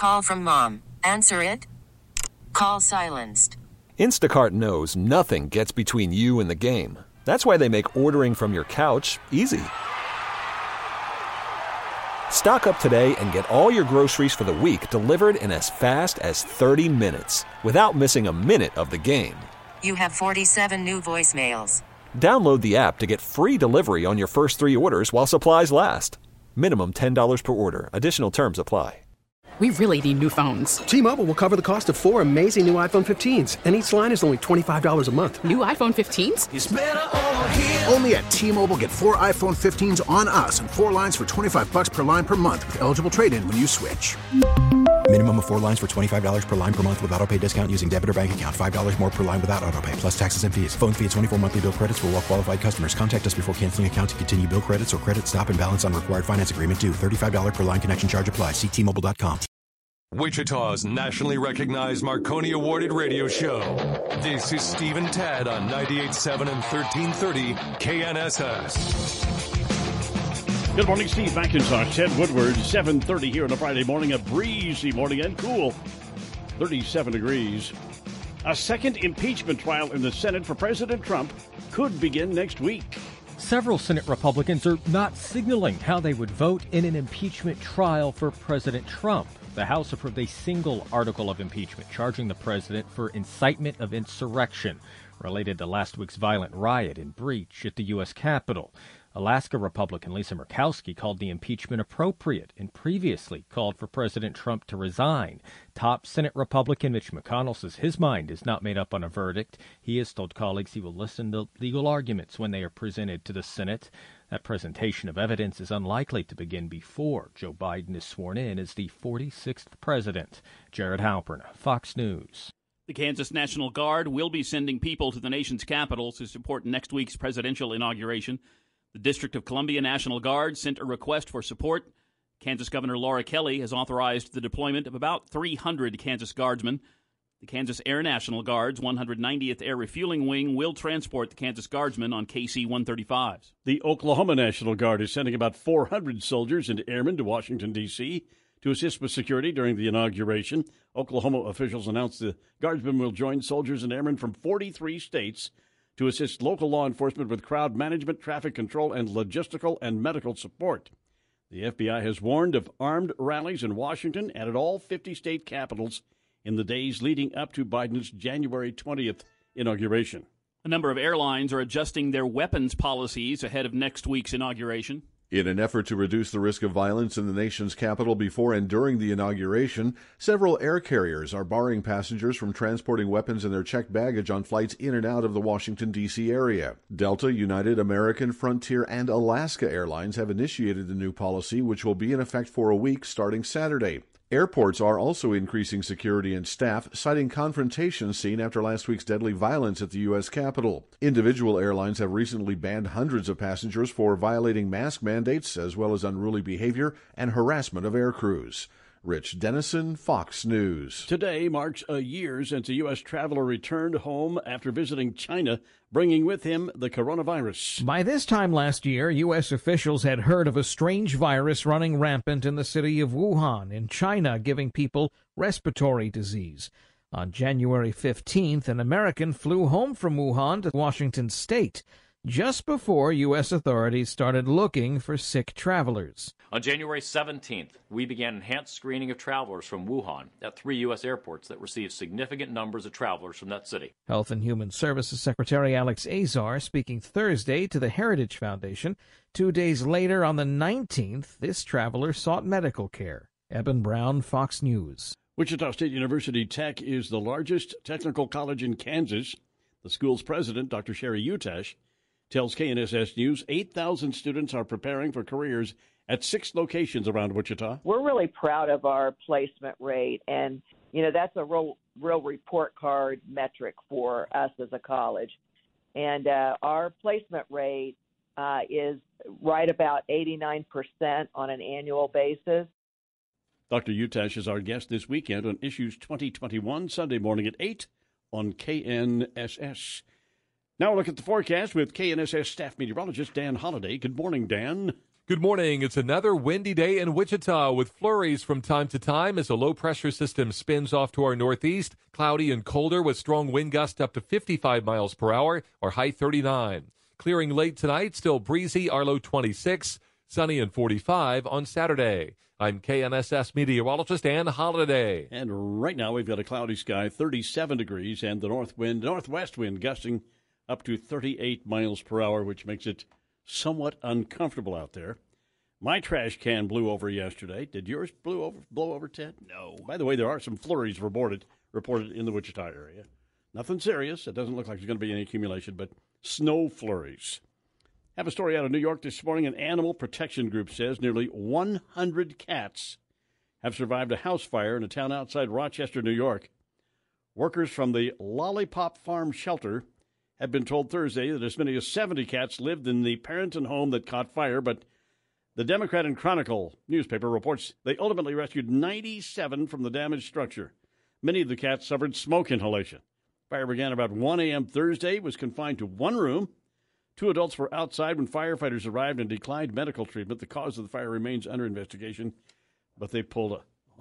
Call from mom. Answer it. Call silenced. Instacart knows nothing gets between you and the game. That's why they make ordering from your couch easy. Stock up today and get all your groceries for the week delivered in as fast as 30 minutes without missing a minute of the game. You have 47 new voicemails. Download the app to get free delivery on your first 3 orders while supplies last. Minimum $10 per order. Additional terms apply. We really need new phones. T-Mobile will cover the cost of 4 amazing new iPhone 15s, and each line is only $25 a month. New iPhone 15s? It's better over here. Only at T-Mobile, get 4 iPhone 15s on us and 4 lines for $25 per line per month with eligible trade-in when you switch. Minimum of 4 lines for $25 per line per month with auto pay discount using debit or bank account. $5 more per line without auto pay, plus taxes and fees. Phone fee at 24 monthly bill credits for well-qualified customers. Contact us before canceling account to continue bill credits or credit stop and balance on required finance agreement due. $35 per line connection charge applies. See T-Mobile.com. Wichita's nationally recognized Marconi Awarded radio show. This is Steve and Tad on 98.7 and 1330 KNSS. Good morning, Steve McIntosh, Ted Woodward, 7:30 here on a Friday morning. A breezy morning and cool, 37 degrees. A second impeachment trial in the Senate for President Trump could begin next week. Several Senate Republicans are not signaling how they would vote in an impeachment trial for President Trump. The House approved a single article of impeachment charging the president for incitement of insurrection related to last week's violent riot and breach at the U.S. Capitol. Alaska Republican Lisa Murkowski called the impeachment appropriate and previously called for President Trump to resign. Top Senate Republican Mitch McConnell says his mind is not made up on a verdict. He has told colleagues he will listen to legal arguments when they are presented to the Senate. That presentation of evidence is unlikely to begin before Joe Biden is sworn in as the 46th president. Jared Halpern, Fox News. The Kansas National Guard will be sending people to the nation's capital to support next week's presidential inauguration. The District of Columbia National Guard sent a request for support. Kansas Governor Laura Kelly has authorized the deployment of about 300 Kansas Guardsmen. The Kansas Air National Guard's 190th Air Refueling Wing will transport the Kansas Guardsmen on KC-135s. The Oklahoma National Guard is sending about 400 soldiers and airmen to Washington, D.C. to assist with security during the inauguration. Oklahoma officials announced the Guardsmen will join soldiers and airmen from 43 states to assist local law enforcement with crowd management, traffic control, and logistical and medical support. The FBI has warned of armed rallies in Washington and at all 50 state capitals in the days leading up to Biden's January 20th inauguration. A number of airlines are adjusting their weapons policies ahead of next week's inauguration. In an effort to reduce the risk of violence in the nation's capital before and during the inauguration, several air carriers are barring passengers from transporting weapons in their checked baggage on flights in and out of the Washington, D.C. area. Delta, United, American, Frontier, and Alaska Airlines have initiated the new policy, which will be in effect for a week starting Saturday. Airports are also increasing security and staff, citing confrontations seen after last week's deadly violence at the U.S. Capitol. Individual airlines have recently banned hundreds of passengers for violating mask mandates, as well as unruly behavior and harassment of air crews. Rich Dennison, Fox News. Today marks a year since a U.S. traveler returned home after visiting China, bringing with him the coronavirus. By this time last year, U.S. officials had heard of a strange virus running rampant in the city of Wuhan in China, giving people respiratory disease. On January 15th, an American flew home from Wuhan to Washington state, just before U.S. authorities started looking for sick travelers. On January 17th, we began enhanced screening of travelers from Wuhan at 3 U.S. airports that received significant numbers of travelers from that city. Health and Human Services Secretary Alex Azar speaking Thursday to the Heritage Foundation. 2 days later, on the 19th, this traveler sought medical care. Eben Brown, Fox News. Wichita State University Tech is the largest technical college in Kansas. The school's president, Dr. Sherry Utash, tells KNSS News 8,000 students are preparing for careers at 6 locations around Wichita. We're really proud of our placement rate, and, that's a real report card metric for us as a college. And our placement rate is right about 89% on an annual basis. Dr. Utash is our guest this weekend on Issues 2021, Sunday morning at 8 on KNSS. Now look at the forecast with KNSS staff meteorologist Dan Holliday. Good morning, Dan. Good morning. It's another windy day in Wichita with flurries from time to time as a low-pressure system spins off to our northeast. Cloudy and colder with strong wind gusts up to 55 miles per hour, or high 39. Clearing late tonight, still breezy, our low 26. Sunny and 45 on Saturday. I'm KNSS meteorologist Ann Holiday. And right now we've got a cloudy sky, 37 degrees, and the northwest wind gusting up to 38 miles per hour, which makes it somewhat uncomfortable out there. My trash can blew over yesterday. Did yours blow over, Ted? No. By the way, there are some flurries reported in the Wichita area. Nothing serious. It doesn't look like there's going to be any accumulation, but snow flurries. Have a story out of New York this morning. An animal protection group says nearly 100 cats have survived a house fire in a town outside Rochester, New York. Workers from the Lollipop Farm shelter have been told Thursday that as many as 70 cats lived in the Parenton home that caught fire, but the Democrat and Chronicle newspaper reports they ultimately rescued 97 from the damaged structure. Many of the cats suffered smoke inhalation. Fire began about 1 a.m. Thursday, was confined to one room. 2 adults were outside when firefighters arrived and declined medical treatment. The cause of the fire remains under investigation, but they pulled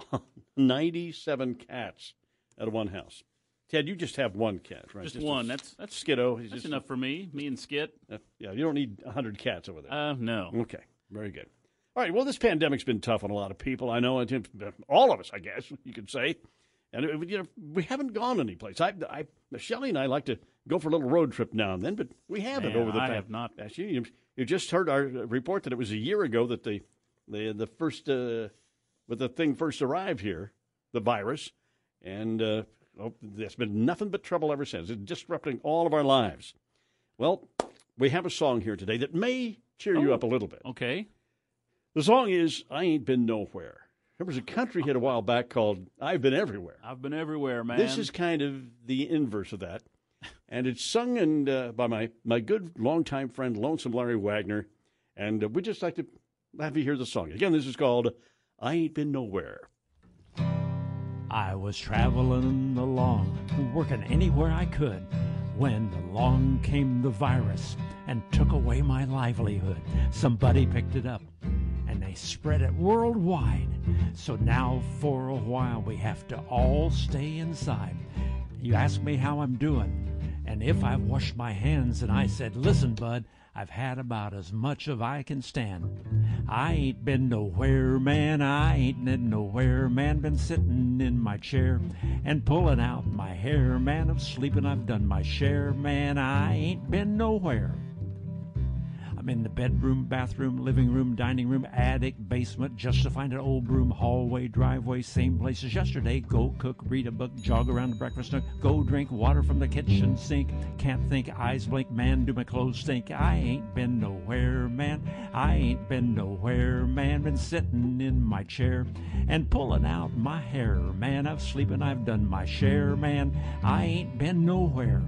97 cats out of one house. Ted, you just have one cat, right? Just one. That's Skiddo. That's just enough for me and Skit. Yeah, you don't need 100 cats over there. No. Okay, very good. All right, well, this pandemic's been tough on a lot of people. I know, all of us, I guess you could say. And, we haven't gone anyplace. Shelley and I like to go for a little road trip now and then, but we haven't over the past. I have not. You just heard our report that it was a year ago that the first, when the thing first arrived here, the virus, and there's been nothing but trouble ever since. It's disrupting all of our lives. Well, we have a song here today that may cheer you up a little bit. Okay. The song is I Ain't Been Nowhere. There was a country hit a while back called I've Been Everywhere. I've been everywhere, man. This is kind of the inverse of that. And it's sung by my good longtime friend, Lonesome Larry Wagner. And we'd just like to have you hear the song. Again, this is called I Ain't Been Nowhere. I was traveling along, working anywhere I could, when along came the virus and took away my livelihood. Somebody picked it up and they spread it worldwide. So now for a while we have to all stay inside. You ask me how I'm doing and if I've washed my hands, and I said, listen, bud, I've had about as much of I can stand. I ain't been nowhere, man, I ain't been nowhere, man. Been sitting in my chair and pulling out my hair, man. Of sleeping I've done my share, man, I ain't been nowhere. I'm in the bedroom, bathroom, living room, dining room, attic, basement, just to find an old broom, hallway, driveway, same place as yesterday. Go cook, read a book, jog around the breakfast nook, go drink water from the kitchen sink. Can't think, eyes blink, man, do my clothes stink. I ain't been nowhere, man, I ain't been nowhere, man. Been sitting in my chair and pulling out my hair, man. Of sleeping I've done my share, man, I ain't been nowhere.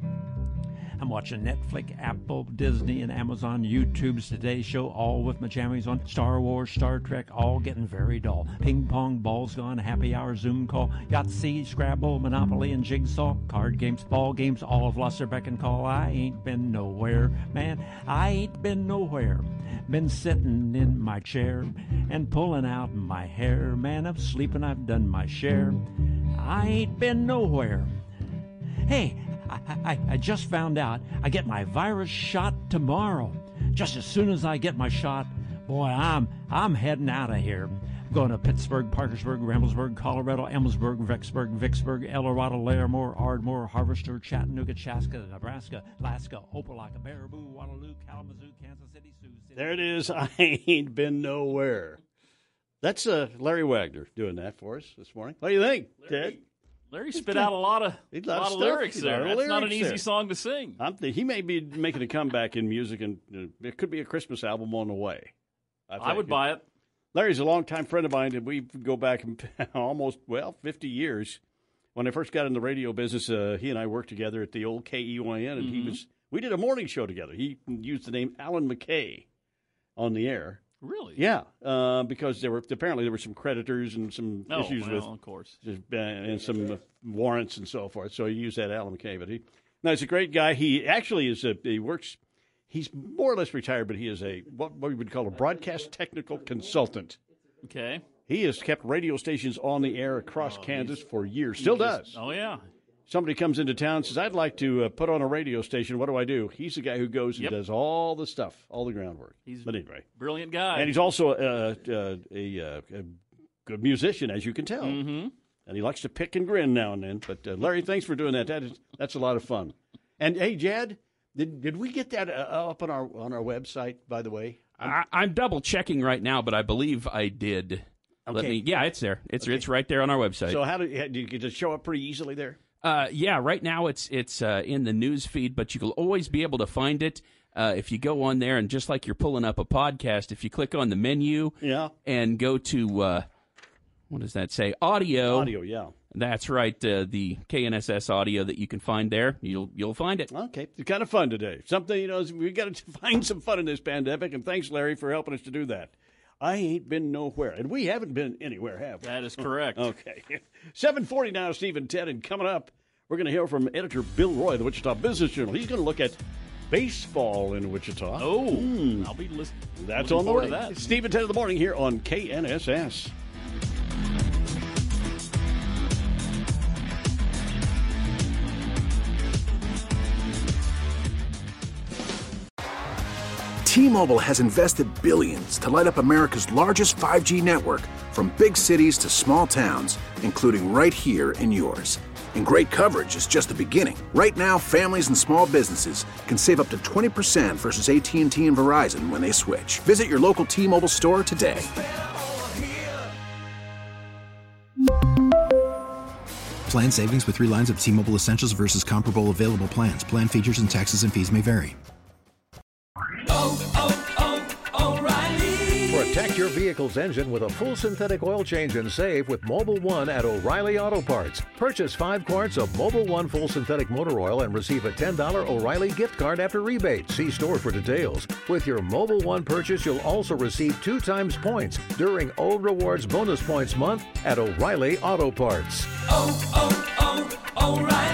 I'm watching Netflix, Apple, Disney, and Amazon, YouTube's Today Show, all with my jammies on. Star Wars, Star Trek, all getting very dull. Ping pong, balls gone, happy hour, Zoom call, Yahtzee, Scrabble, Monopoly, and Jigsaw, card games, ball games, all have lost their beck and call. I ain't been nowhere, man, I ain't been nowhere. Been sitting in my chair and pulling out my hair, man. Of sleeping I've done my share. I ain't been nowhere. Hey, I just found out I get my virus shot tomorrow. Just as soon as I get my shot, boy, I'm heading out of here. Going to Pittsburgh, Parkersburg, Ramblesburg, Colorado, Emmelsburg, Vicksburg, Eldorado, Larimore, Ardmore, Harvester, Chattanooga, Chaska, Nebraska, Alaska, Opelika, Baraboo, Waterloo, Kalamazoo, Kansas City, Sioux City. There it is. I ain't been nowhere. That's Larry Wagner doing that for us this morning. What do you think, Ted? Larry spit out a lot of lyrics there. That's not an easy song to sing. He may be making a comeback in music, and it could be a Christmas album on the way. I would buy it. Larry's a longtime friend of mine, and we go back almost, 50 years. When I first got in the radio business, he and I worked together at the old KEYN, and we did a morning show together. He used the name Alan McKay on the air. Really? Yeah, because there were some creditors and some issues with, of course, and some warrants and so forth. So he used that Alan McKay. But he's a great guy. He actually is. He's more or less retired, but he is what we would call a broadcast technical consultant. Okay. He has kept radio stations on the air across Kansas for years. Still does. Oh, yeah. Somebody comes into town and says, I'd like to put on a radio station. What do I do? He's the guy who goes and does all the stuff, all the groundwork. But anyway. Brilliant guy. And he's also a good musician, as you can tell. Mm-hmm. And he likes to pick and grin now and then. But, Larry, thanks for doing that. That's a lot of fun. And, hey, Jed, did we get that up on our website, by the way? I'm double-checking right now, but I believe I did. Okay. It's there. It's right there on our website. So did you get to show up pretty easily there? Right now it's in the news feed, but you will always be able to find it if you go on there, and just like you're pulling up a podcast, if you click on the menu and go to, what does that say? Audio. Audio, yeah. That's right, the KNSS audio that you can find there. You'll find it. Okay. It's kind of fun today. Something, we got to find some fun in this pandemic, and thanks, Larry, for helping us to do that. I ain't been nowhere. And we haven't been anywhere, have we? That is correct. Okay. 7:40 now, Steve and Ted. And coming up, we're going to hear from editor Bill Roy of the Wichita Business Journal. He's going to look at baseball in Wichita. Oh, I'll be listening. That's on the way. To that. Steve and Ted in the morning here on KNSS. T-Mobile has invested billions to light up America's largest 5G network, from big cities to small towns, including right here in yours. And great coverage is just the beginning. Right now, families and small businesses can save up to 20% versus AT&T and Verizon when they switch. Visit your local T-Mobile store today. Plan savings with 3 lines of T-Mobile Essentials versus comparable available plans. Plan features and taxes and fees may vary. Protect your vehicle's engine with a full synthetic oil change and save with Mobil 1 at O'Reilly Auto Parts. Purchase 5 quarts of Mobil 1 full synthetic motor oil and receive a $10 O'Reilly gift card after rebate. See store for details. With your Mobil 1 purchase, you'll also receive 2 times points during O Rewards Bonus Points Month at O'Reilly Auto Parts. O'Reilly.